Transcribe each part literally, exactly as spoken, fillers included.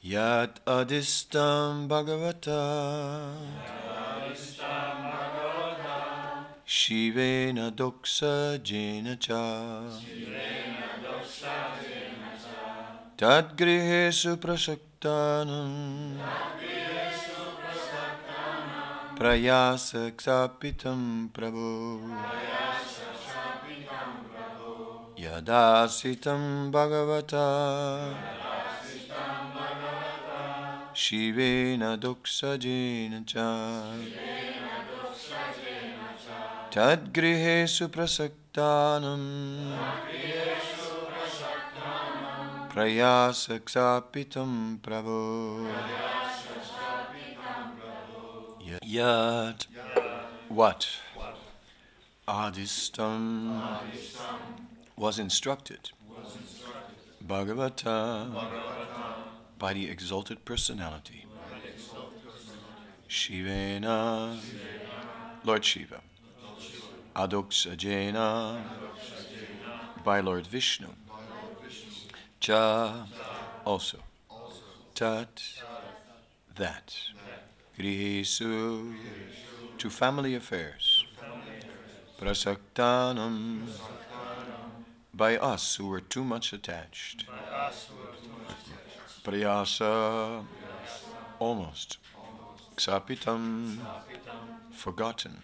Yat adistam bhagavata Shivena doksa jena cha Tad grihesu prasaktanam Prayasa ksapitam prabhu Yadasitam bhagavata Shivena doksa jena cha Tad grihesu prasaktanam Prayasa ksapitam prabhu Yat what Adistam was instructed Bhagavata by the exalted personality Shivena Lord Shiva Adoksajena by Lord Vishnu Cha also Tat that Grihesu to family affairs Prasaktanam by us who were too much attached Prayasa almost Ksapitam forgotten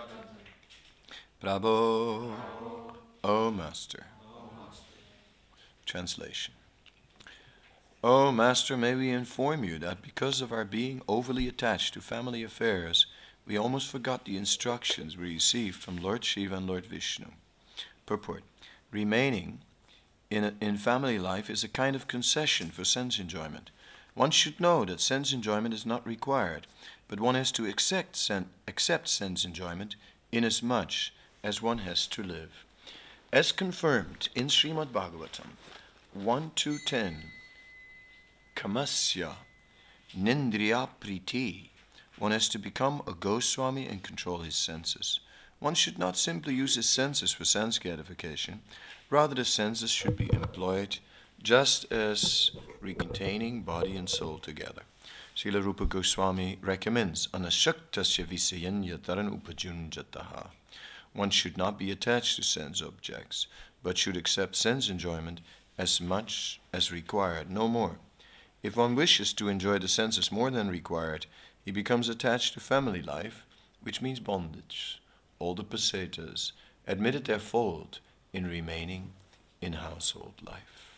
Prabhu O Master. Translation. O Master, may we inform you that because of our being overly attached to family affairs, we almost forgot the instructions we received from Lord Shiva and Lord Vishnu. Purport. Remaining in, a, in family life is a kind of concession for sense enjoyment. One should know that sense enjoyment is not required, but one has to accept, sen, accept sense enjoyment inasmuch as one has to live. As confirmed in Srimad Bhagavatam one two ten, Kamasya Nindriya Priti, one has to become a Goswami and control his senses. One should not simply use his senses for sense gratification, rather the senses should be employed just as containing body and soul together. Srila Rupa Goswami recommends Anashaktasya visayan yataran upajunjataha. One should not be attached to sense objects, but should accept sense enjoyment as much as required, no more. If one wishes to enjoy the senses more than required, he becomes attached to family life, which means bondage. All the pesetas admitted their fault in remaining in household life.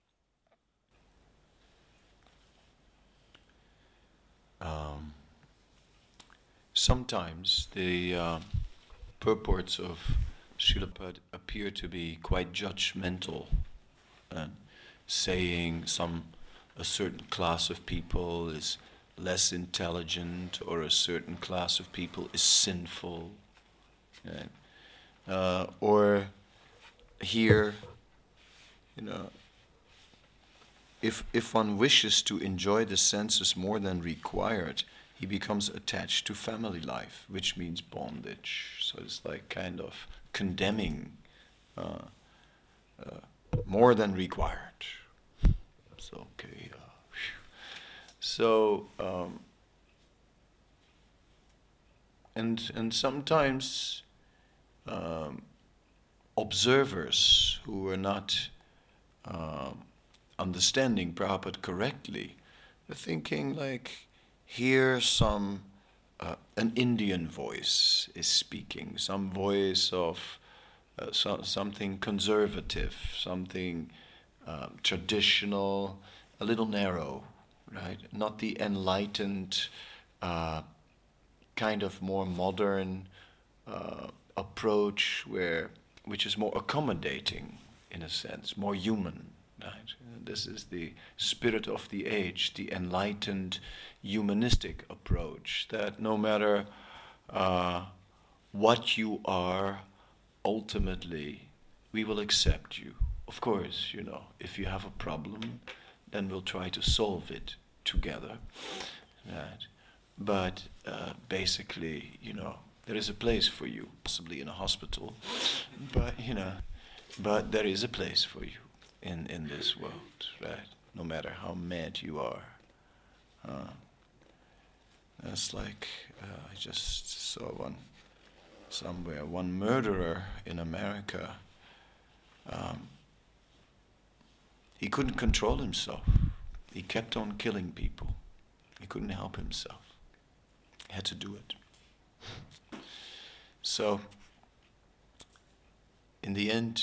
Um, sometimes the uh, purports of Srila Prabhupada appear to be quite judgmental and saying some a certain class of people is less intelligent or a certain class of people is sinful. Right? Uh, or here, you know, if if one wishes to enjoy the senses more than required, he becomes attached to family life, which means bondage. So it's like kind of condemning uh, uh, more than required. So okay. Uh, so um, and and sometimes um, observers who are not uh, understanding Prabhupada correctly, are thinking like, here some uh, an Indian voice is speaking, some voice of uh, so, something conservative, something um, traditional, a little narrow, right? Not the enlightened, uh, kind of more modern uh, approach, where which is more accommodating in a sense, more human. Right? This is the spirit of the age, the enlightened, humanistic approach, that no matter uh, what you are, ultimately we will accept you. Of course, you know, if you have a problem, then we'll try to solve it together. Right? But uh, basically, you know, there is a place for you, possibly in a hospital, but you know, but there is a place for you in, in this world, right? No matter how mad you are, Uh, that's like, uh, I just saw one somewhere, one murderer in America. Um, he couldn't control himself. He kept on killing people. He couldn't help himself. He had to do it. So, in the end,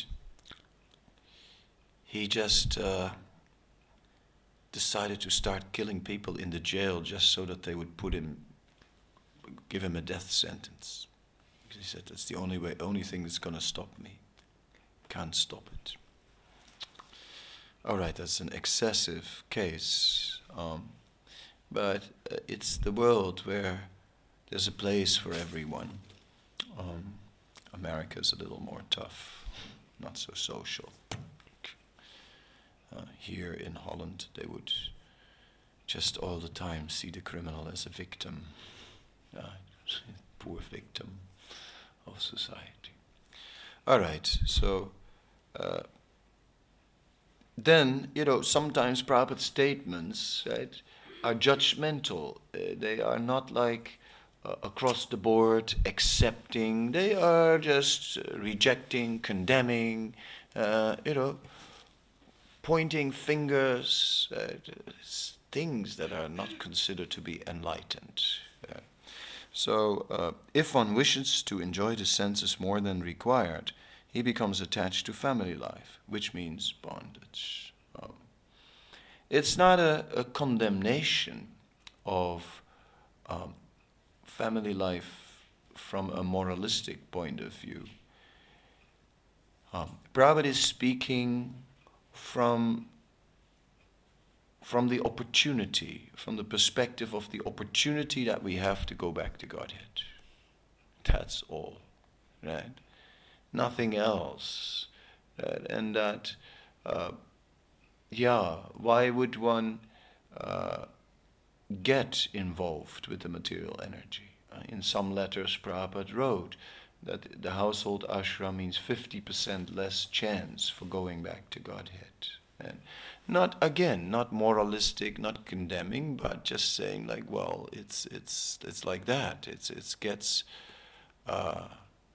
he just uh, decided to start killing people in the jail just so that they would put him, give him a death sentence. He said, that's the only way, only thing that's going to stop me. Can't stop it. All right, that's an excessive case, um, but uh, it's the world where there's a place for everyone. Um, America's a little more tough, not so social. Uh, here in Holland, they would just all the time see the criminal as a victim, uh, poor victim of society. All right, so uh, then, you know, sometimes Prabhupada's statements, right, are judgmental. Uh, they are not like uh, across the board accepting. They are just uh, rejecting, condemning, uh, you know, pointing fingers at uh, things that are not considered to be enlightened. Uh, so, uh, if one wishes to enjoy the senses more than required, he becomes attached to family life, which means bondage. Um, it's not a, a condemnation of um, family life from a moralistic point of view. Um, Prabhupada is speaking from, from the opportunity, from the perspective of the opportunity that we have to go back to Godhead. That's all, right? Nothing else. Uh, and that, uh, yeah, why would one uh, get involved with the material energy? Uh, in some letters, Prabhupada wrote that the household ashram means fifty percent less chance for going back to Godhead. And not, again, not moralistic, not condemning, but just saying like, well, it's it's it's like that. It's it gets. Uh,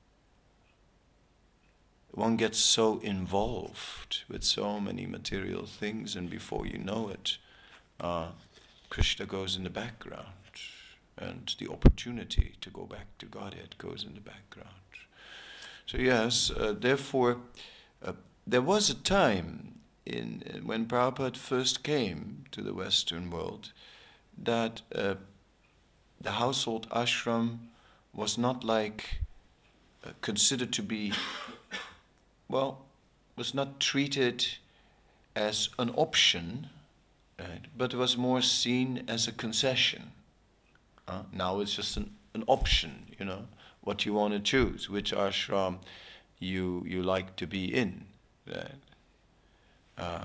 One gets so involved with so many material things, and before you know it, uh, Krishna goes in the background, and the opportunity to go back to Godhead goes in the background. So yes, uh, therefore, uh, there was a time in uh, when Prabhupada first came to the Western world that uh, the household ashram was not like uh, considered to be well, was not treated as an option, right, but was more seen as a concession. Uh, now it's just an, an option, you know, what you want to choose, which ashram you you like to be in. Right? Uh,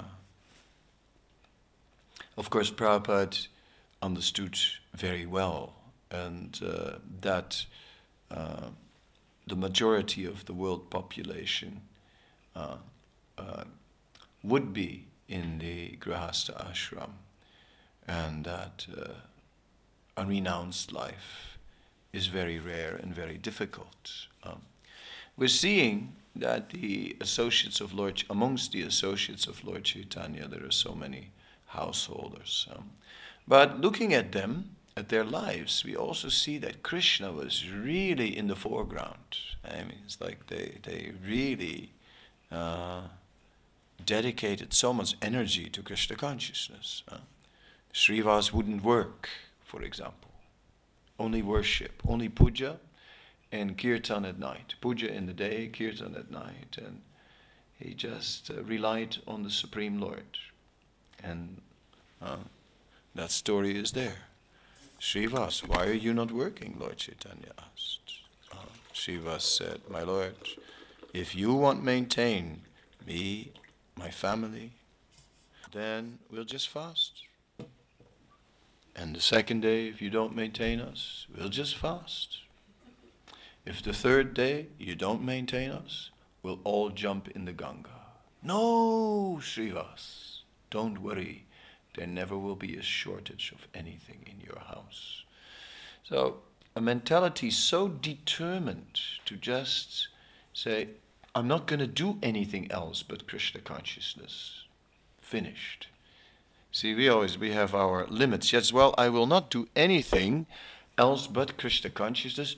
of course, Prabhupada understood very well, and uh, that uh, the majority of the world population Uh, uh, would be in the Grihastha ashram, and that uh, a renounced life is very rare and very difficult. Um, we're seeing that the associates of Lord, amongst the associates of Lord Chaitanya, there are so many householders. Um, but looking at them, at their lives, we also see that Krishna was really in the foreground. I mean, it's like they, they really Uh, dedicated so much energy to Krishna consciousness. Uh, Srivas wouldn't work, for example. Only worship, only puja and kirtan at night. Puja in the day, kirtan at night. And he just uh, relied on the Supreme Lord. And uh, that story is there. Srivas, why are you not working? Lord Chaitanya asked. Uh, Srivas said, my Lord, if you won't maintain me, my family, then we'll just fast. And the second day, if you don't maintain us, we'll just fast. If the third day you don't maintain us, we'll all jump in the Ganga. No, Srivas, don't worry. There never will be a shortage of anything in your house. So a mentality so determined to just say, I'm not going to do anything else but Krishna consciousness. Finished. See, we always, we have our limits. Yes, well, I will not do anything else but Krishna consciousness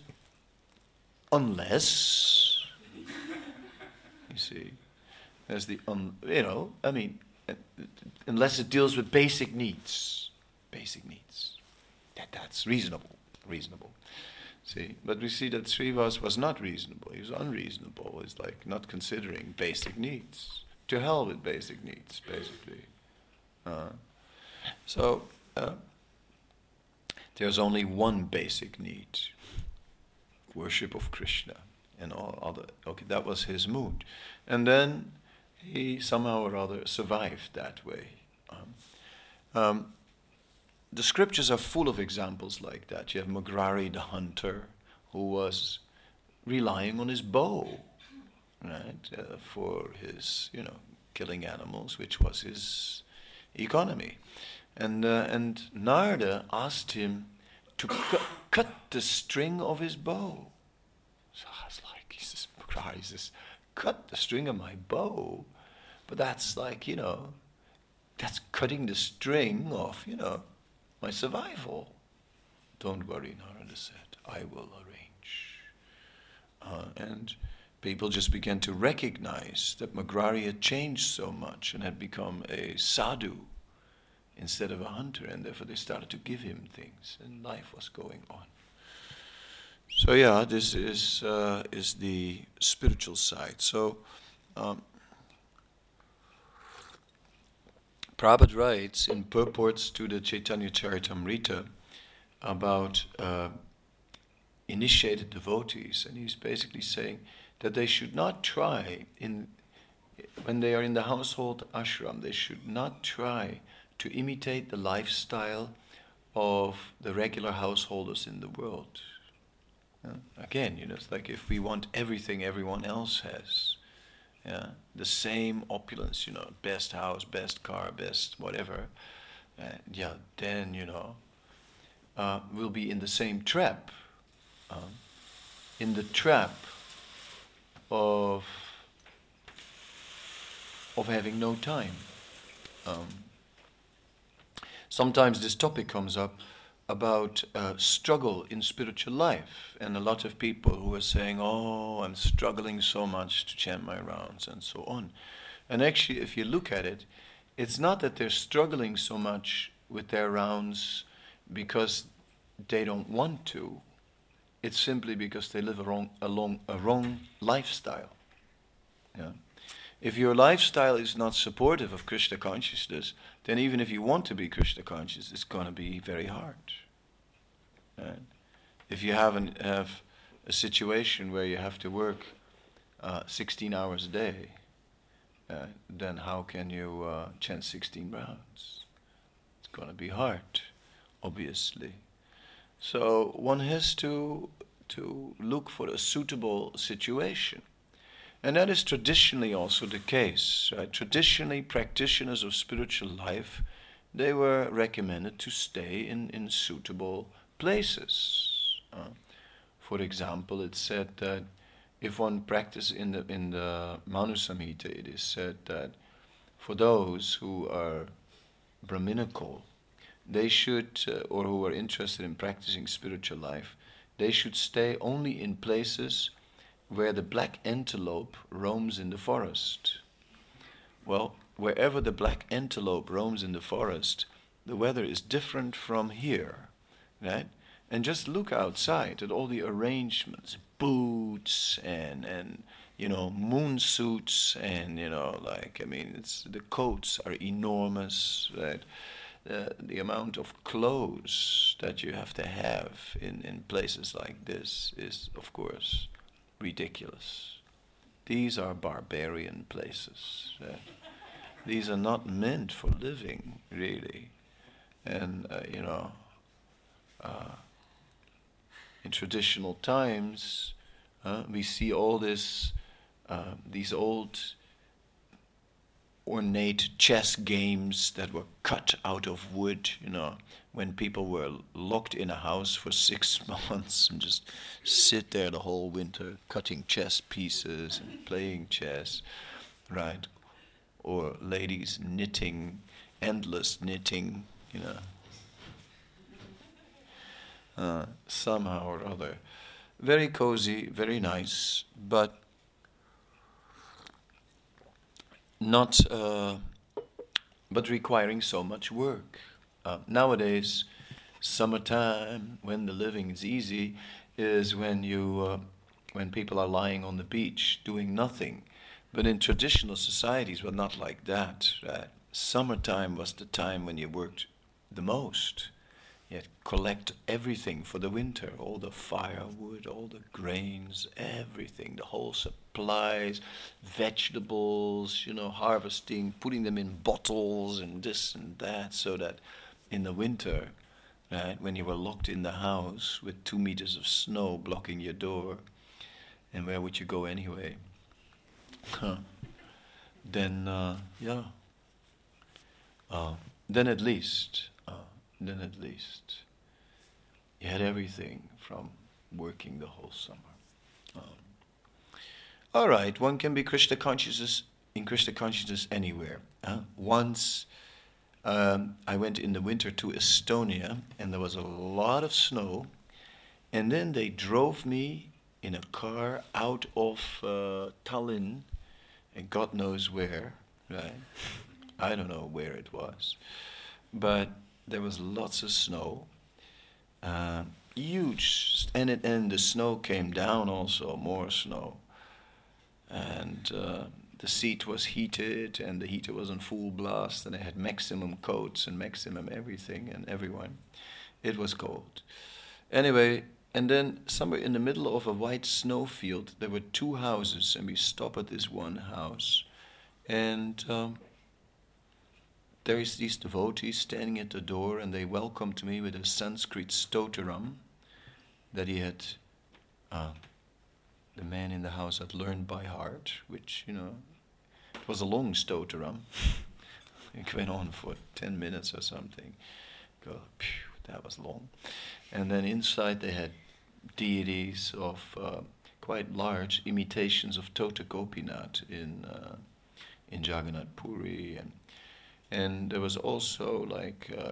unless, you see, there's the, un, you know, I mean, unless it deals with basic needs. Basic needs. That, that's reasonable. Reasonable. See, but we see that Srivas was not reasonable. He was unreasonable. He's like not considering basic needs. To hell with basic needs, basically. Uh, so, uh, there's only one basic need. Worship of Krishna and all other. Okay, that was his mood. And then he somehow or other survived that way. Um, um, the scriptures are full of examples like that. You have Mugrari the hunter, who was relying on his bow, right, uh, for his, you know, killing animals, which was his economy. And uh, and Narada asked him to cu- cut the string of his bow. So I was like, he says, Mugrari says, cut the string of my bow? But that's like, you know, that's cutting the string of, you know, my survival. Don't worry, Narada said, I will arrange. Uh, and people just began to recognize that Mugrari had changed so much and had become a sadhu instead of a hunter, and therefore they started to give him things, and life was going on. So yeah, this is uh, is the spiritual side. So um, Prabhupada writes in purports to the Chaitanya Charitamrita about uh, initiated devotees, and he's basically saying that they should not try, in when they are in the household ashram, they should not try to imitate the lifestyle of the regular householders in the world. Uh, again, you know, it's like if we want everything everyone else has, yeah, the same opulence, you know, best house, best car, best whatever, uh, yeah, then, you know, uh, we'll be in the same trap, um, in the trap of of having no time. Um, sometimes this topic comes up about uh, struggle in spiritual life, and a lot of people who are saying, oh, I'm struggling so much to chant my rounds and so on. And actually, if you look at it, it's not that they're struggling so much with their rounds because they don't want to. It's simply because they live a wrong, a long, a wrong lifestyle. Yeah. If your lifestyle is not supportive of Krishna consciousness, then even if you want to be Krishna conscious, it's going to be very hard. Right? If you haven't have a situation where you have to work uh, sixteen hours a day, uh, then how can you uh, chant sixteen rounds? It's going to be hard, obviously. So one has to to look for a suitable situation. And that is traditionally also the case. Right? Traditionally, practitioners of spiritual life, they were recommended to stay in, in suitable places. Uh, for example, it's said that if one practices in the in the Manu Samhita, it is said that for those who are Brahminical, they should, uh, or who are interested in practicing spiritual life, they should stay only in places where the black antelope roams in the forest. Well, wherever the black antelope roams in the forest, the weather is different from here, right? And just look outside at all the arrangements, boots and, and you know, moon suits and, you know, like, I mean, it's the coats are enormous, right? Uh, the amount of clothes that you have to have in, in places like this is, of course, ridiculous. These are barbarian places. Right? These are not meant for living, really. And, uh, you know, uh, in traditional times, uh, we see all this, uh, these old ornate chess games that were cut out of wood, you know, when people were locked in a house for six months and just sit there the whole winter cutting chess pieces and playing chess, right? Or ladies knitting, endless knitting, you know, uh, somehow or other. Very cozy, very nice, but not, uh, but requiring so much work. Uh, nowadays, summertime, when the living is easy, is when you, uh, when people are lying on the beach doing nothing. But in traditional societies, well, not like that. Right? Summertime was the time when you worked the most. You had collect everything for the winter, all the firewood, all the grains, everything, the whole supplies, vegetables, you know, harvesting, putting them in bottles and this and that, so that in the winter, right, when you were locked in the house with two meters of snow blocking your door, and where would you go anyway? Huh. Then, uh, yeah, uh, then at least, uh, then at least, you had everything from working the whole summer. Um, all right, one can be Krishna consciousness in Krishna consciousness anywhere. Uh, once um, I went in the winter to Estonia, and there was a lot of snow, and then they drove me in a car out of uh, Tallinn, and God knows where, right? I don't know where it was, but there was lots of snow, uh, huge, and it, and the snow came down also, more snow, and uh, the seat was heated, and the heater was on full blast, and I had maximum coats and maximum everything and everyone. It was cold. Anyway, and then somewhere in the middle of a white snowfield, there were two houses, and we stopped at this one house, and um, there is these devotees standing at the door, and they welcomed me with a Sanskrit stotaram that he had, uh, the man in the house had learned by heart, which, you know, it was a long stotaram. It went on for ten minutes or something. Go, phew, that was long. And then inside they had deities of uh, quite large imitations of Tota Gopinath in uh, in Jagannath Puri, and and there was also like uh,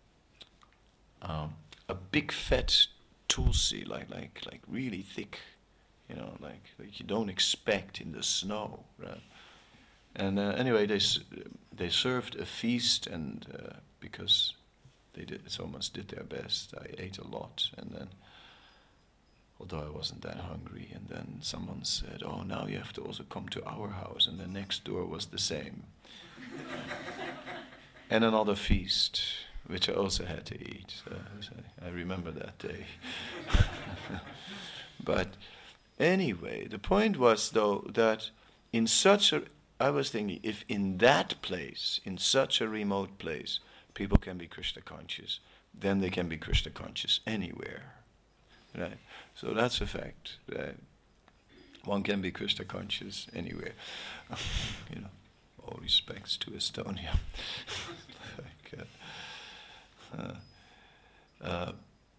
um, a big fat tulsi, like like like really thick, you know, like, like you don't expect in the snow, right? And uh, anyway, they they served a feast, and uh, because they did, so much did their best, I ate a lot, and then, although I wasn't that hungry, and then someone said, "Oh, now you have to also come to our house," and the next door was the same. And another feast, which I also had to eat. So, so I remember that day. But anyway, the point was, though, that in such a, I was thinking, if in that place, in such a remote place, people can be Krishna conscious, then they can be Krishna conscious anywhere. Right? So that's a fact. Right? One can be Krishna conscious anywhere. You know. All respects to Estonia. Like, uh, uh,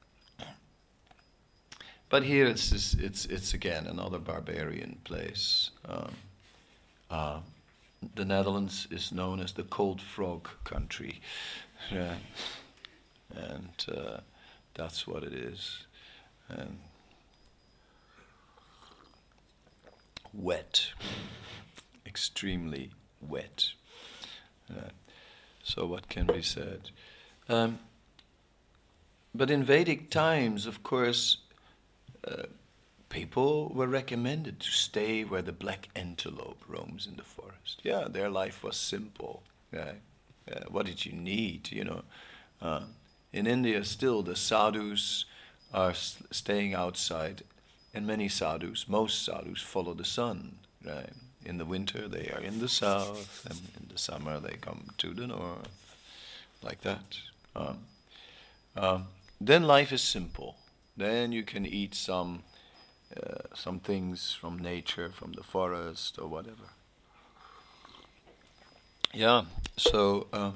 but here it's this, it's it's again another barbarian place. Um, uh, the Netherlands is known as the cold frog country, yeah. And uh, that's what it is. And wet, extremely wet. Uh, so what can be said? Um, but in Vedic times, of course, uh, people were recommended to stay where the black antelope roams in the forest. Yeah, their life was simple. Right? Uh, what did you need? You know, uh, in India still the sadhus are s- staying outside, and many sadhus, most sadhus, follow the sun. Right? In the winter they are in the south, and in the summer they come to the north, like that. Um, um, then life is simple. Then you can eat some uh, some things from nature, from the forest or whatever. Yeah, so uh,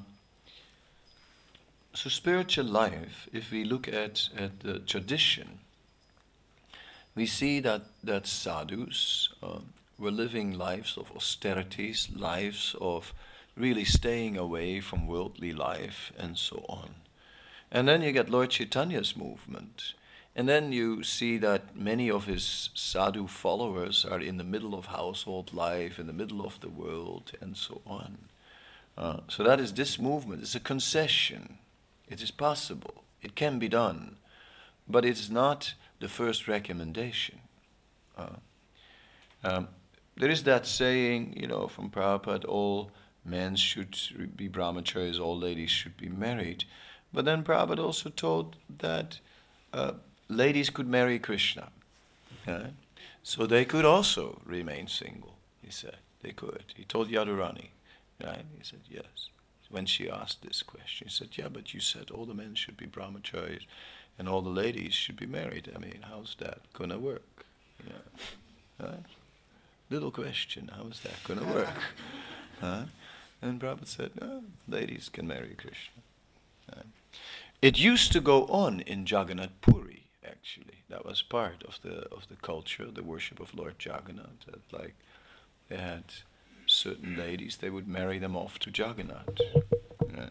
so spiritual life, if we look at, at the tradition, we see that, that sadhus uh, were living lives of austerities, lives of really staying away from worldly life and so on. And then you get Lord Chaitanya's movement. And then you see that many of his sadhu followers are in the middle of household life, in the middle of the world, and so on. Uh, so that is this movement. It's a concession. It is possible. It can be done. But it's not the first recommendation. Uh, um, there is that saying, you know, from Prabhupada, all men should be brahmacharis, all ladies should be married. But then Prabhupada also told that uh, ladies could marry Krishna. Right? So they could also remain single, he said. They could. He told Yadurani, right? He said, yes. When she asked this question, he said, yeah, but you said all the men should be brahmacharis and all the ladies should be married. I mean, how's that going to work? Yeah. Right? Little question, how is that going to work? Huh? And Prabhupada said, no, ladies can marry Krishna. Right? It used to go on in Jagannath Puri, actually. That was part of the of the culture, the worship of Lord Jagannath. That, like, they had certain ladies, they would marry them off to Jagannath. Right?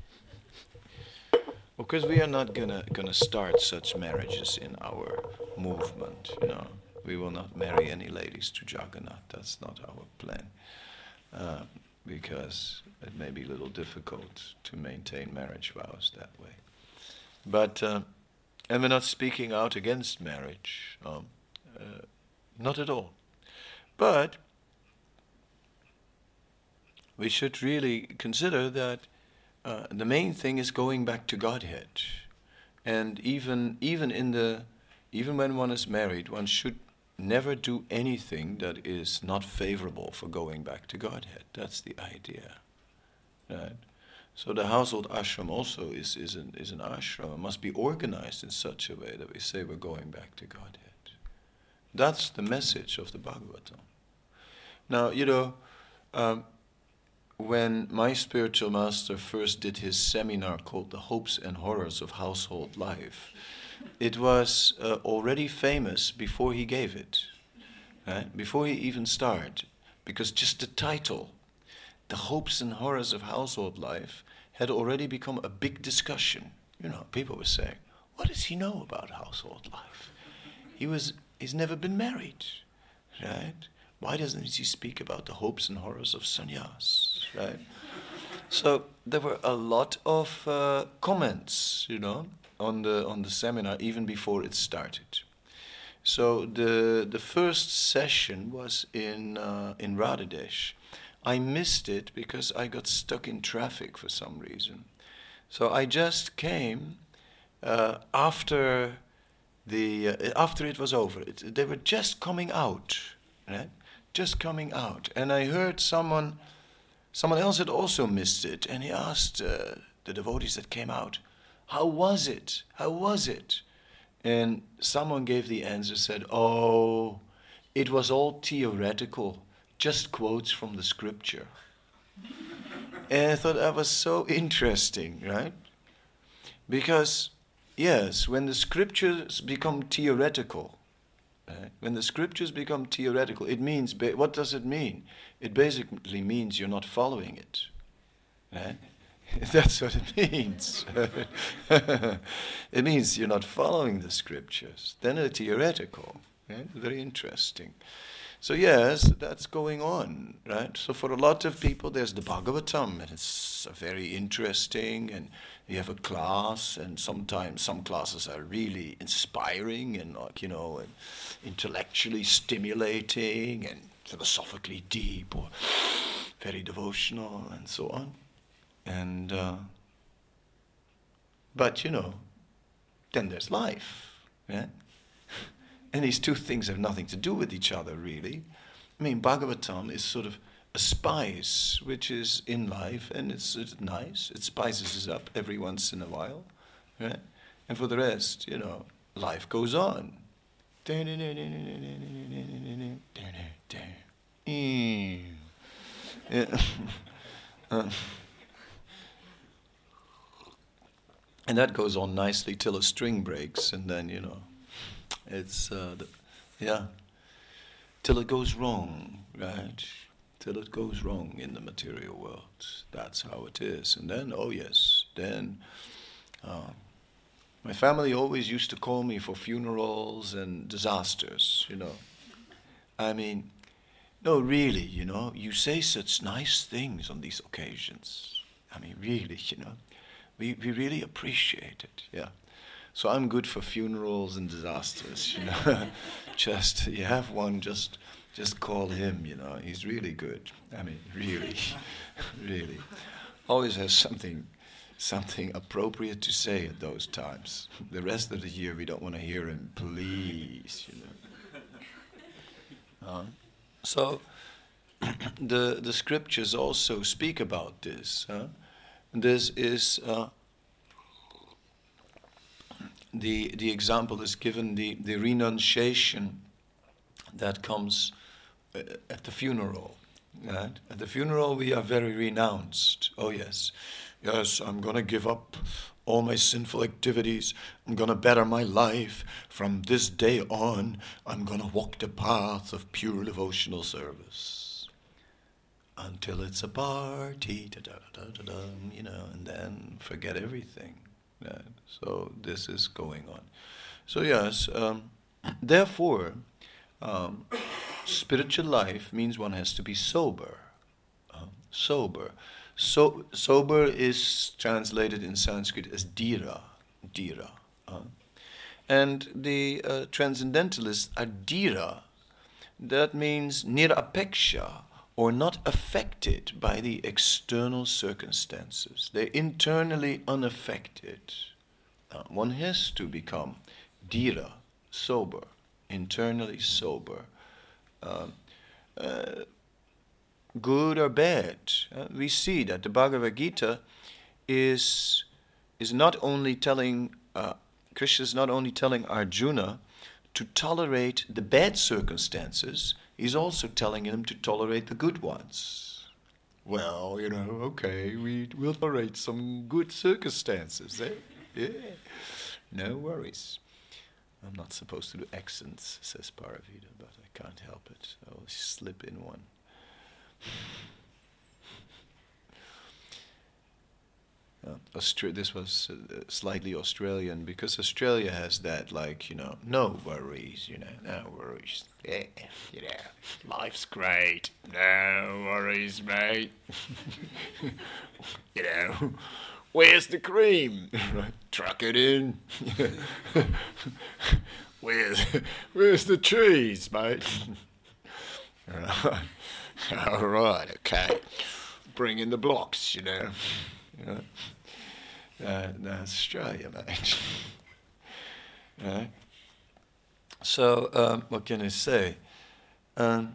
Because we are not gonna gonna start such marriages in our movement, you know. We will not marry any ladies to Jagannath. That's not our plan, uh, because it may be a little difficult to maintain marriage vows that way. But uh, and we're not speaking out against marriage, um, uh, not at all. But we should really consider that uh, the main thing is going back to Godhead, and even even in the even when one is married, one should never do anything that is not favorable for going back to Godhead. That's the idea, right? So the household ashram also is is an is an ashram. It must be organized in such a way that we say we're going back to Godhead. That's the message of the Bhagavatam. Now, you know, um, when my spiritual master first did his seminar called The Hopes and Horrors of Household Life, it was uh, already famous before he gave it, right? Before he even started, because just the title, The Hopes and Horrors of Household Life, had already become a big discussion. You know, people were saying, what does he know about household life? He was, he's never been married, right? Why doesn't he speak about the hopes and horrors of sannyas, right? So there were a lot of uh, comments, you know, on the on the seminar even before it started. So the the first session was in uh, in Radhadesh. I missed it because I got stuck in traffic for some reason. So I just came uh, after the uh, after it was over. It, they were just coming out, right? Just coming out, and I heard someone, someone else had also missed it, and he asked uh, the devotees that came out, "How was it? How was it?" And someone gave the answer, said, "Oh, it was all theoretical, just quotes from the scripture." And I thought that was so interesting, right? Because yes, when the scriptures become theoretical. Right? When the scriptures become theoretical, it means, what does it mean? It basically means you're not following it. Right? That's what it means. It means you're not following the scriptures. Then they're theoretical. Right? Very interesting. So yes, that's going on, right? So for a lot of people, there's the Bhagavatam, and it's very interesting, and you have a class, and sometimes some classes are really inspiring and, like, you know, and intellectually stimulating and philosophically deep or very devotional and so on. And uh, but you know, then there's life, yeah. And these two things have nothing to do with each other, really. I mean, Bhagavatam is sort of a spice which is in life, and it's, it's nice. It spices us up every once in a while, right? And for the rest, you know, life goes on. Uh, and that goes on nicely till a string breaks, and then, you know, it's, uh, the, yeah, till it goes wrong, right? Till it goes wrong in the material world. That's how it is. And then, oh yes, then uh, my family always used to call me for funerals and disasters, you know. I mean, no, really, you know, you say such nice things on these occasions. I mean, really, you know, we, we really appreciate it, yeah. So I'm good for funerals and disasters, you know. Just, you have one, just just call him, you know. He's really good. I mean, really, really. Always has something something appropriate to say at those times. The rest of the year we don't want to hear him, please, you know. Uh, so the the scriptures also speak about this. Huh? This is uh, the the example is given, the, the renunciation that comes uh, at the funeral. Right? At the funeral we are very renounced. Oh yes, yes, I'm going to give up all my sinful activities. I'm going to better my life. From this day on, I'm going to walk the path of pure devotional service. Until it's a party, da-da-da-da-da, you know, and then forget everything. Right? So this is going on. So yes, um, therefore, um, spiritual life means one has to be sober. Uh, sober. So, sober is translated in Sanskrit as dhira. Dhira. Uh, and the uh, transcendentalists are dhira. That means nirapeksha, or not affected by the external circumstances. They're internally unaffected. Uh, one has to become dhira, sober, internally sober. Uh, uh, good or bad. Uh, we see that the Bhagavad Gita is is not only telling, uh, Krishna is not only telling Arjuna to tolerate the bad circumstances, he's also telling him to tolerate the good ones. Well, you know, okay, we will tolerate some good circumstances, eh? Yeah, no worries. I'm not supposed to do accents, says Paravita, but I can't help it. I'll slip in one. Uh, Austra- this was uh, slightly Australian, because Australia has that, like, you know, no worries, you know, no worries. Yeah, you know, life's great. No worries, mate. You know, where's the cream? Right, truck it in. where's, where's the cheese, mate? All right. All right, okay. Bring in the blocks, you know. You know? Uh, that's Australia, mate. Right? So, um, what can I say? Um,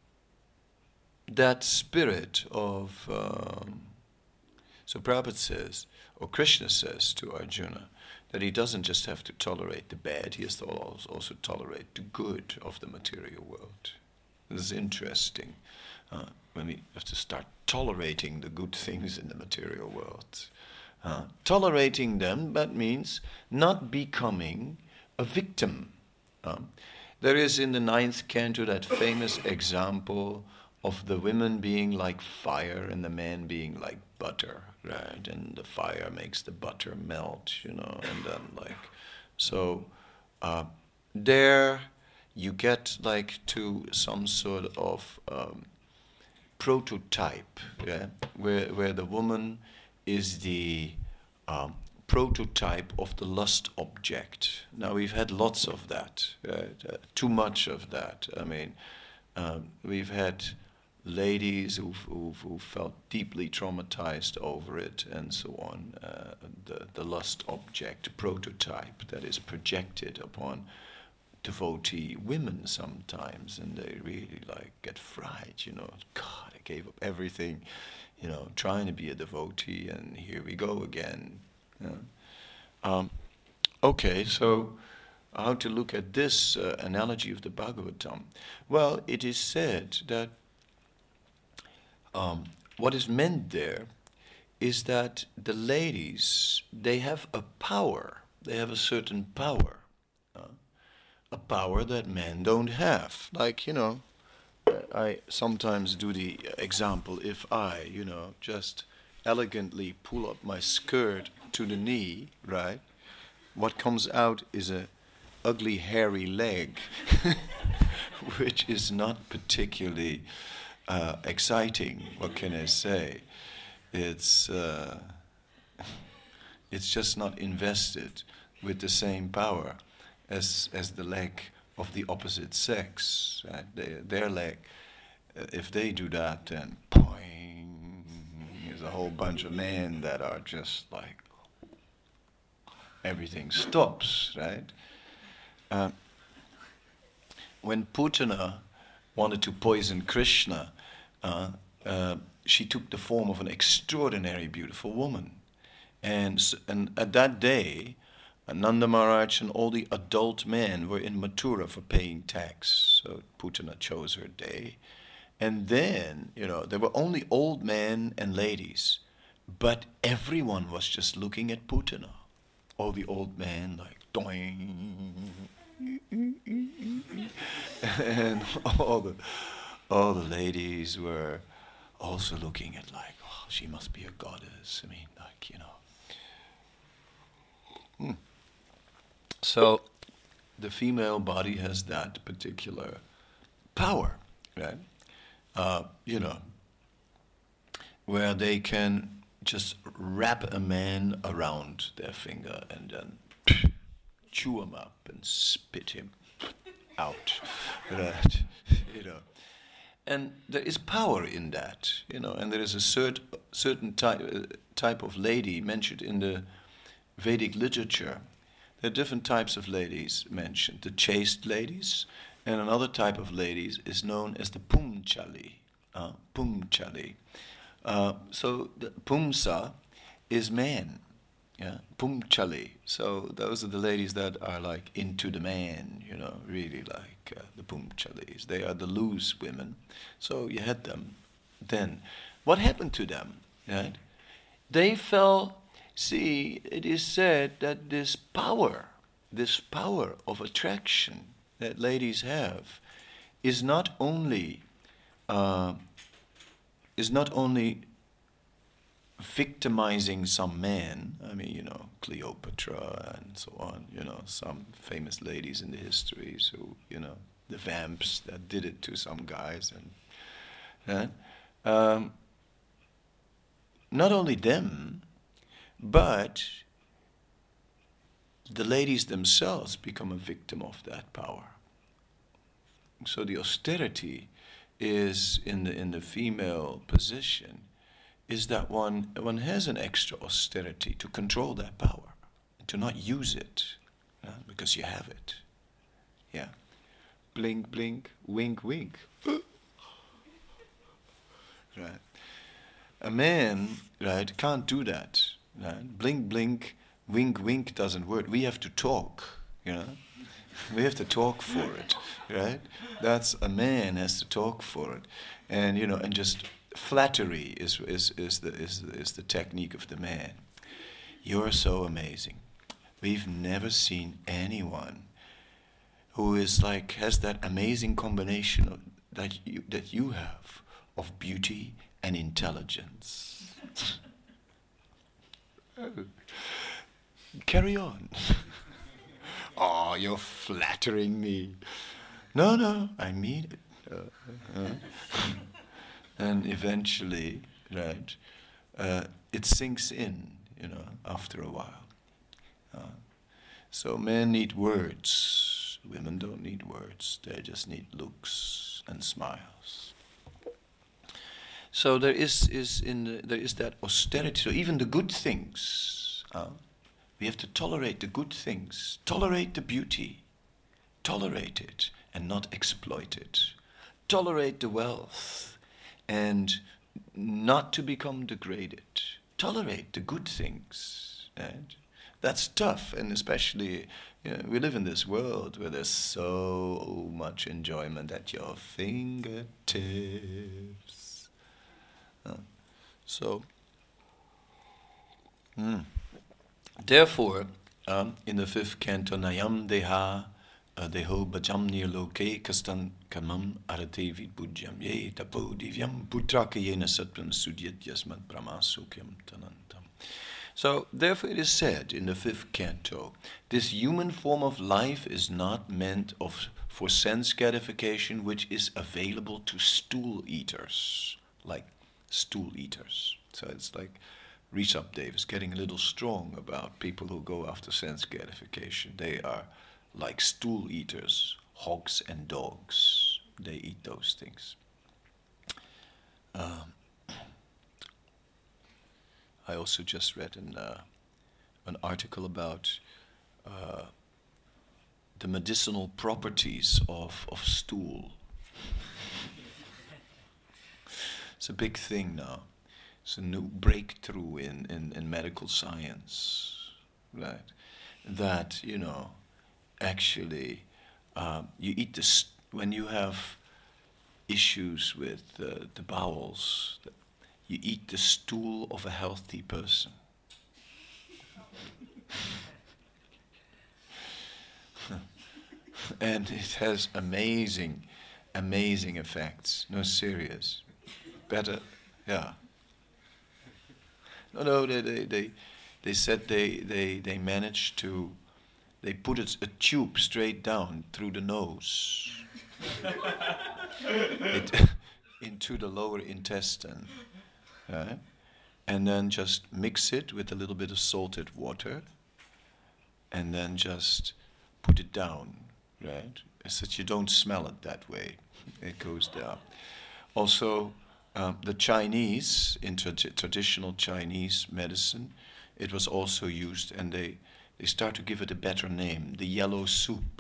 that spirit of... Um, so Prabhupada says, or Krishna says to Arjuna, that he doesn't just have to tolerate the bad, he has to also tolerate the good of the material world. This is interesting. Uh, when we have to start tolerating the good things in the material world. Uh, tolerating them, that means not becoming a victim. Uh, there is in the ninth canto that famous example of the women being like fire and the man being like butter, right? And the fire makes the butter melt, you know, and then like, so uh, there you get like to some sort of um, prototype, yeah, where where the woman is the um, prototype of the lust object. Now we've had lots of that, right? Uh, too much of that. I mean, um, we've had ladies who who felt deeply traumatized over it, and so on. Uh, the the lust object prototype that is projected upon devotee women sometimes, and they really like get fried, you know. God, I gave up everything, you know, trying to be a devotee, and here we go again. You know? um, okay, so how to look at this uh, analogy of the Bhagavatam? Well, it is said that um, what is meant there is that the ladies, they have a power. They have a certain power. Uh, a power that men don't have. Like, you know, I sometimes do the example, if I, you know, just elegantly pull up my skirt to the knee, right? What comes out is a ugly hairy leg, which is not particularly uh, exciting. What can I say? It's uh, it's just not invested with the same power as as the leg of the opposite sex. Right? They, their leg, uh, if they do that, then poing, there's a whole bunch of men that are just like everything stops, right? Uh, when Putana wanted to poison Krishna, uh, uh, she took the form of an extraordinary beautiful woman. And, and at that day, Nanda Maharaj and all the adult men were in Mathura for paying tax. So Putana chose her day. And then, you know, there were only old men and ladies. But everyone was just looking at Putana. All the old men, like, doing. And all the, all the ladies were also looking at, like, oh, she must be a goddess. I mean, like, you know. Hmm. So the female body has that particular power, right? Uh, you know, where they can just wrap a man around their finger and then chew him up and spit him out, right? You know, and there is power in that, you know, and there is a cert- certain type uh, type of lady mentioned in the Vedic literature. There are different types of ladies mentioned. The chaste ladies, and another type of ladies is known as the Pumchali. Uh, Pumchali. Uh, so the Pumsa is man. Yeah, Pumchali. So those are the ladies that are like into the man, you know, really like uh, the Pumchalis. They are the loose women. So you had them. Then, what happened to them? Right? They fell. See, it is said that this power, this power of attraction that ladies have, is not only uh, is not only victimizing some men. I mean, you know, Cleopatra and so on. You know, some famous ladies in the histories who, you know, the vamps that did it to some guys, and uh, um, not only them. But the ladies themselves become a victim of that power. So the austerity is in the in the female position is that one one has an extra austerity to control that power, to not use it, uh, because you have it. Yeah, blink, blink, wink, wink. Right. A man, right, can't do that. Right? Blink, blink, wink, wink doesn't work. We have to talk, you know. We have to talk for it, right? That's a man has to talk for it, and you know, and just flattery is is is the is is the technique of the man. You're so amazing. We've never seen anyone who is like has that amazing combination of that you that you have of beauty and intelligence. Carry on. Oh, you're flattering me. No, no, I mean it. Uh, uh. And eventually, right, uh, it sinks in, you know, after a while. Uh, so men need words. Women don't need words. They just need looks and smiles. So there is, is in the, there is that austerity. So even the good things, uh, we have to tolerate the good things, tolerate the beauty, tolerate it and not exploit it, tolerate the wealth and not to become degraded, tolerate the good things. Right? That's tough, and especially you know, we live in this world where there's so much enjoyment at your fingertips. So, mm. therefore, um, in the fifth canto, Nayam Deha uh, Deho Bhajam Nirloke Kastan Kamam Arate Vidbujyam Ye Tapo Divyam Putraka Yena Satvam Sudyat Yasmat Brahma Sukyam Tanantam. So, therefore, it is said in the fifth canto, this human form of life is not meant of, for sense gratification, which is available to stool eaters, like stool eaters. So it's like Rishabdev is getting a little strong about people who go after sense gratification. They are like stool eaters, hogs and dogs. They eat those things. Um, I also just read an, uh, an article about uh, the medicinal properties of, of stool. It's a big thing now. It's a new breakthrough in, in, in medical science, right? That, you know, actually, uh, you eat this when you have issues with uh, the bowels. You eat the stool of a healthy person. And it has amazing, amazing effects. No, serious. Better, yeah. No, no, they, they, they, they said they, they, they managed to, they put a, a tube straight down through the nose it, into the lower intestine, right? And then just mix it with a little bit of salted water, and then just put it down, right? So that you don't smell it that way. It goes down. Also, um, the Chinese, in tra- traditional Chinese medicine, it was also used, and they, they start to give it a better name, the yellow soup.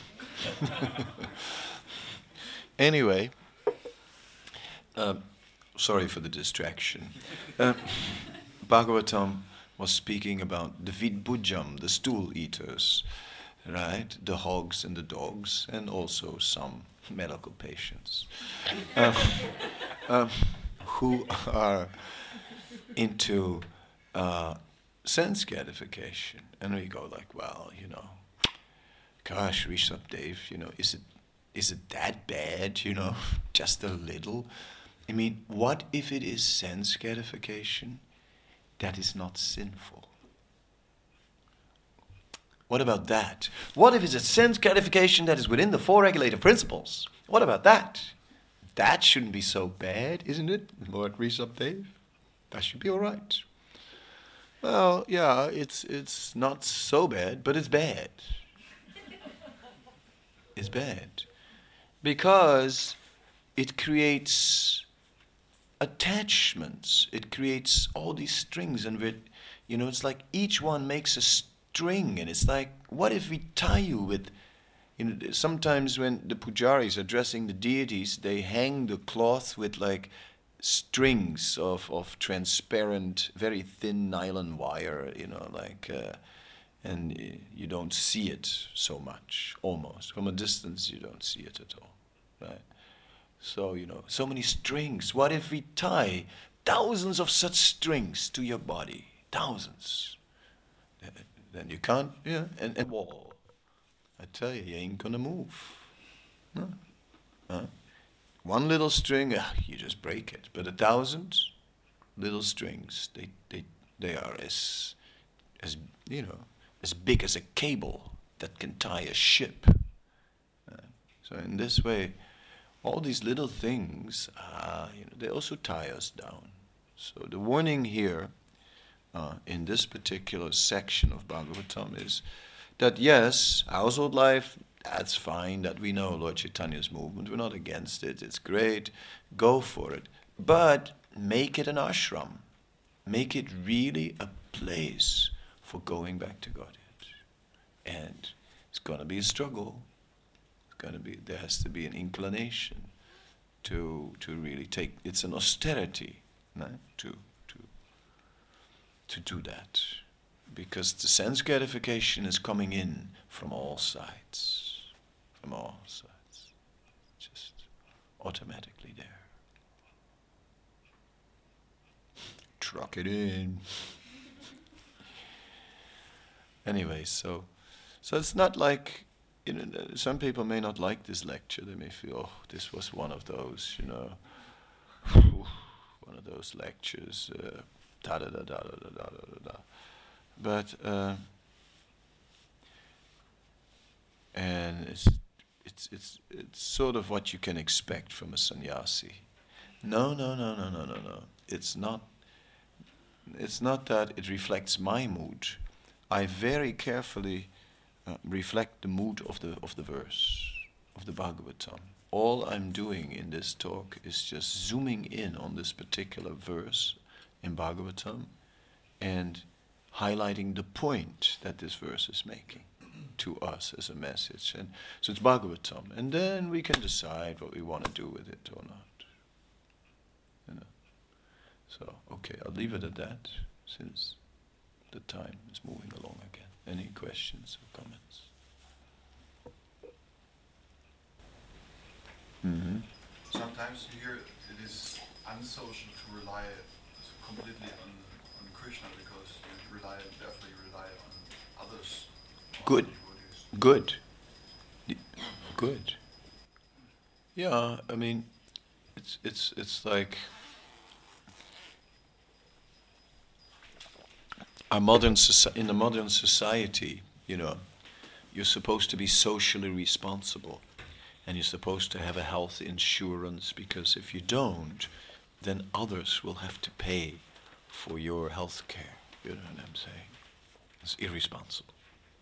Anyway, uh, sorry for the distraction. Uh, Bhagavatam was speaking about the Vidbujam, the stool eaters, right? The hogs and the dogs, and also some medical patients um, um, who are into uh, sense gratification. And we go like, well, you know, gosh, Rishabdev, you know, is it is it that bad, you know, just a little? I mean, what if it is sense gratification that is not sinful? What about that? What if it's a sense gratification that is within the four regulative principles? What about that? That shouldn't be so bad, isn't it, Lord Rishabdev? That should be all right. Well, yeah, it's it's not so bad, but it's bad. It's bad. Because it creates attachments. It creates all these strings, and we're, you know, it's like each one makes a string, and it's like, what if we tie you with, you know, sometimes when the pujaris are dressing the deities, they hang the cloth with like strings of, of transparent, very thin nylon wire, you know, like, uh, and uh, you don't see it so much, almost. From a distance, you don't see it at all, right? So, you know, so many strings. What if we tie thousands of such strings to your body? Thousands. Then you can't, yeah, and, and wall. I tell you, you ain't gonna move. No. Huh? One little string, ah, you just break it. But a thousand little strings, they they they are as as you know, as big as a cable that can tie a ship. Uh, so in this way, all these little things, uh, you know, they also tie us down. So the warning here, uh, in this particular section of Bhagavatam, is that yes, household life, that's fine, that we know Lord Chaitanya's movement, we're not against it, it's great, go for it. But make it an ashram. Make it really a place for going back to Godhead. And it's going to be a struggle. It's going to be, there has to be an inclination to to really take, it's an austerity, right? to to to do that. Because the sense gratification is coming in from all sides. From all sides. Just automatically there. shrug it in. Anyway, so so it's not like, you know, some people may not like this lecture. They may feel, oh, this was one of those, you know, one of those lectures, uh, da da da da da da da da da. But uh, and it's it's it's it's sort of what you can expect from a sannyasi. No, no, no, no, no, no, no. It's not. It's not that it reflects my mood. I very carefully uh, reflect the mood of the of the verse of the Bhagavatam. All I'm doing in this talk is just zooming in on this particular verse in Bhagavatam and highlighting the point that this verse is making to us as a message. And so it's Bhagavatam, and then we can decide what we want to do with it or not. You know. So okay, I'll leave it at that, since the time is moving along again. Any questions or comments? Mm-hmm. Sometimes you hear it is unsocial to rely completely on, on Krishna, because you rely, therefore you rely on others. Good. Good. Good. Yeah, I mean, it's it's it's like our modern soci- in the modern society, you know, you're supposed to be socially responsible, and you're supposed to have a health insurance, because if you don't, then others will have to pay for your health care. You know what I'm saying? It's irresponsible.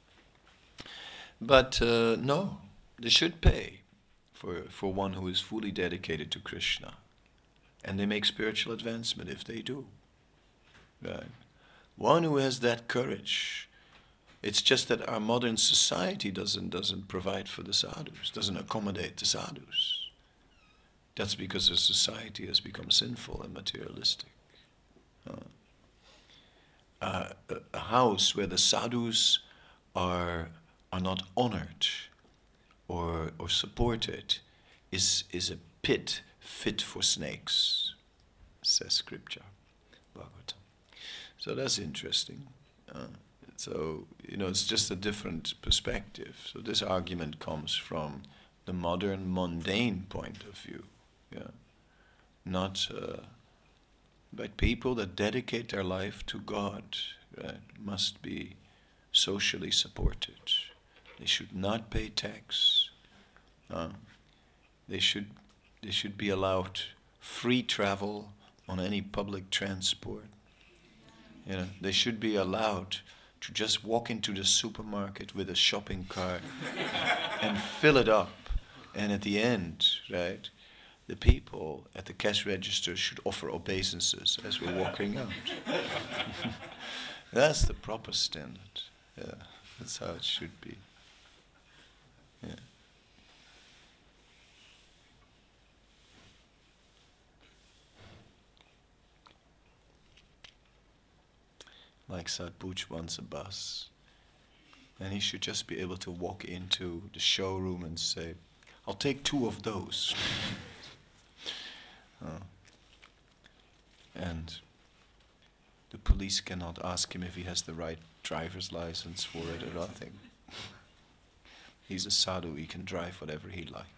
But uh, no, they should pay for for one who is fully dedicated to Krishna, and they make spiritual advancement if they do. Right? One who has that courage. It's just that our modern society doesn't doesn't provide for the sadhus, doesn't accommodate the sadhus. That's because the society has become sinful and materialistic. Uh, uh, a, a house where the sadhus are are not honored or or supported is is a pit fit for snakes, says scripture, Bhagavatam. So that's interesting. Uh, so, you know, it's just a different perspective. So this argument comes from the modern mundane point of view, yeah, not uh, but people that dedicate their life to God, right, must be socially supported. They should not pay tax. Uh, they should they should be allowed free travel on any public transport. You know, they should be allowed to just walk into the supermarket with a shopping cart and fill it up. And at the end, right, the people at the cash register should offer obeisances as we're walking out. That's the proper standard. Yeah, that's how it should be. Yeah. Like Sadhbhuj wants a bus, and he should just be able to walk into the showroom and say, I'll take two of those. uh, and the police cannot ask him if he has the right driver's license for it or nothing. He's a sadhu, he can drive whatever he likes.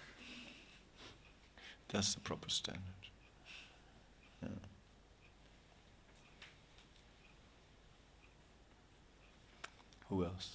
That's the proper standard. Yeah. Who else?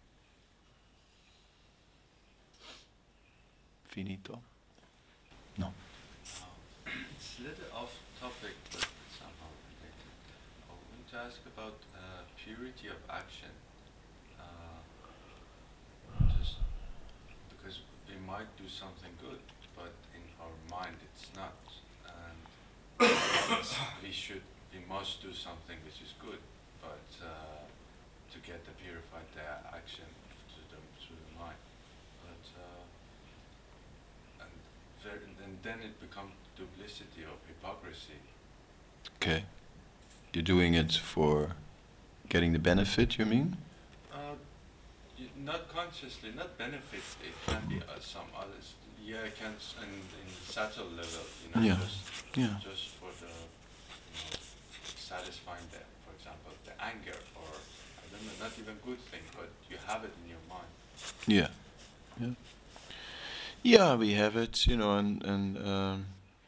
Finito? No. Uh, it's a little off topic, but somehow related. I want to ask about uh, purity of action. Uh, just because we might do something good, but in our mind it's not. And it's, we should, we must do something which is good, but uh, to get the purified uh, action to the, through the mind. But uh, and, there, and then it becomes duplicity or hypocrisy. Okay. You're doing it for getting the benefit, you mean? Uh, you, not consciously, not benefit. It can be uh, some others. Yeah, it can s- in, in subtle level, you know, Yeah. just Yeah. just for the you know, satisfying the, for example, the anger, or I don't know, not even good thing, but you have it in your mind. Yeah, yeah, yeah. We have it, you know, and and um,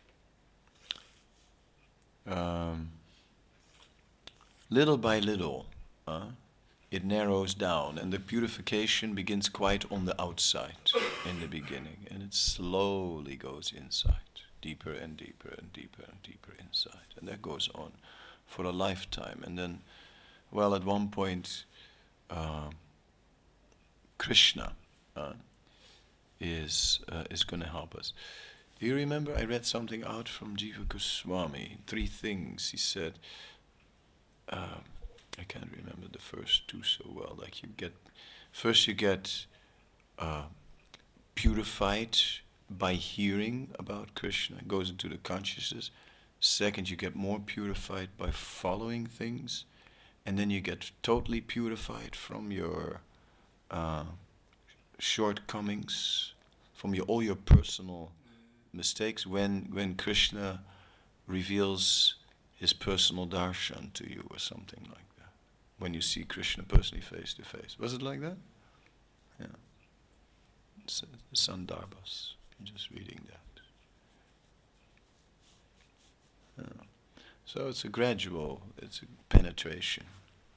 um, little by little, uh, it narrows down, and the purification begins quite on the outside in the beginning, and it slowly goes inside, deeper and deeper and deeper and deeper inside, and that goes on for a lifetime. And then, well, at one point, uh, Krishna uh, is uh, is going to help us. Do you remember? I read something out from Jiva Goswami. Three things he said. Uh, I can't remember the first two so well. Like you get, first you get uh, purified by hearing about Krishna. It goes into the consciousness. Second, you get more purified by following things, and then you get totally purified from your uh, shortcomings, from your all your personal mistakes. When when Krishna reveals his personal darshan to you, or something like that. When you see Krishna personally face to face, was it like that? Yeah. It's, uh, Sandarbhas. I'm just reading that. Yeah. So it's a gradual, it's a penetration.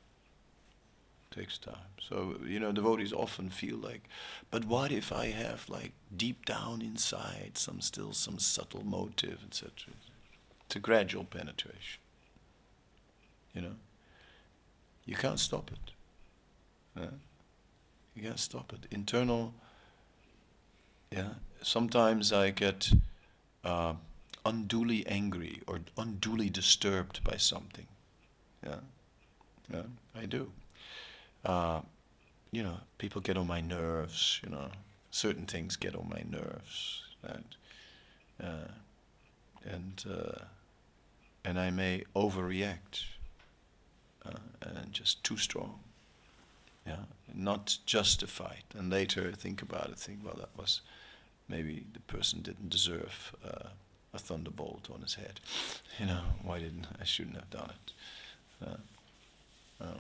Takes time. So, you know, devotees often feel like, but what if I have, like, deep down inside some still some subtle motive, et cetera. It's a gradual penetration. You know, you can't stop it. Yeah? You can't stop it. Internal. Yeah. Sometimes I get uh, unduly angry or unduly disturbed by something. Yeah. Yeah. I do. Uh, you know, people get on my nerves. You know, certain things get on my nerves, and uh, and uh, and I may overreact, uh, and just too strong. Yeah, not justified. And later think about it. Think, well, that was maybe the person didn't deserve uh, a thunderbolt on his head. You know, why didn't I? Shouldn't have done it. Uh, uh,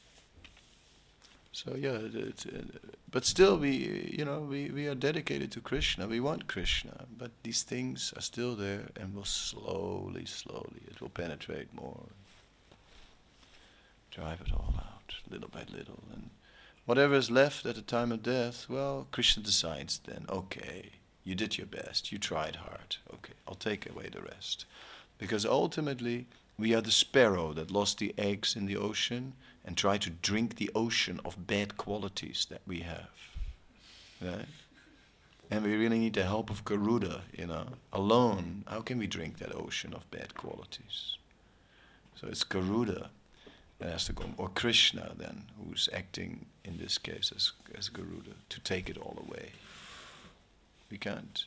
So yeah, it, it, it, but still we, you know, we, we are dedicated to Krishna. We want Krishna, but these things are still there, and will slowly, slowly, it will penetrate more, drive it all out, little by little, and whatever is left at the time of death, well, Krishna decides then, okay, you did your best, you tried hard, okay, I'll take away the rest, because ultimately we are the sparrow that lost the eggs in the ocean and try to drink the ocean of bad qualities that we have. Right? And we really need the help of Garuda, you know. Alone, how can we drink that ocean of bad qualities? So it's Garuda that has to go, or Krishna then, who's acting in this case as, as Garuda, to take it all away. We can't.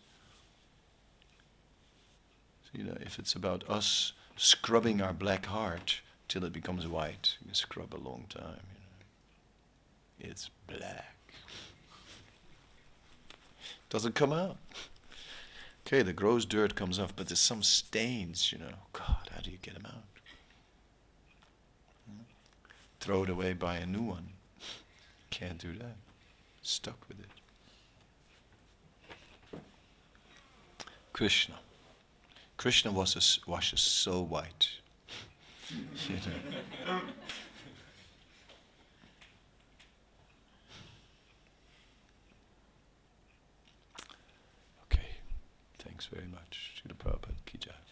So, you know, if it's about us scrubbing our black heart till it becomes white, you can scrub a long time. You know. It's black. Doesn't come out. Okay, the gross dirt comes off, but there's some stains, you know. God, how do you get them out? Hmm? Throw it away, buy a new one. Can't do that. Stuck with it. Krishna. Krishna washes, washes so white. You know. Okay, thanks very much. Srila Prabhupada ki jai.